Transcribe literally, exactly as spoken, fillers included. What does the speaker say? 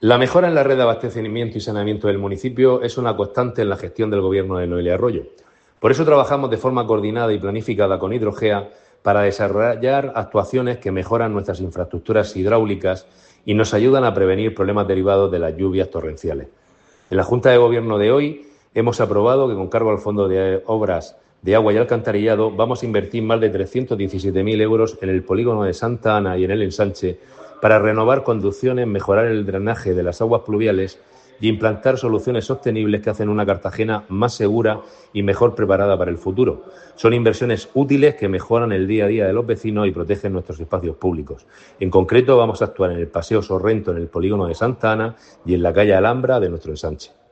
La mejora en la red de abastecimiento y saneamiento del municipio es una constante en la gestión del Gobierno de Noelia Arroyo. Por eso trabajamos de forma coordinada y planificada con Hidrogea para desarrollar actuaciones que mejoran nuestras infraestructuras hidráulicas y nos ayudan a prevenir problemas derivados de las lluvias torrenciales. En la Junta de Gobierno de hoy hemos aprobado que, con cargo al Fondo de Obras de Agua y Alcantarillado, vamos a invertir más de trescientos diecisiete mil euros en el polígono de Santa Ana y en el Ensanche para renovar conducciones, mejorar el drenaje de las aguas pluviales y implantar soluciones sostenibles que hacen una Cartagena más segura y mejor preparada para el futuro. Son inversiones útiles que mejoran el día a día de los vecinos y protegen nuestros espacios públicos. En concreto, vamos a actuar en el Paseo Sorrento, en el polígono de Santa Ana y en la calle Alhambra de nuestro Ensanche.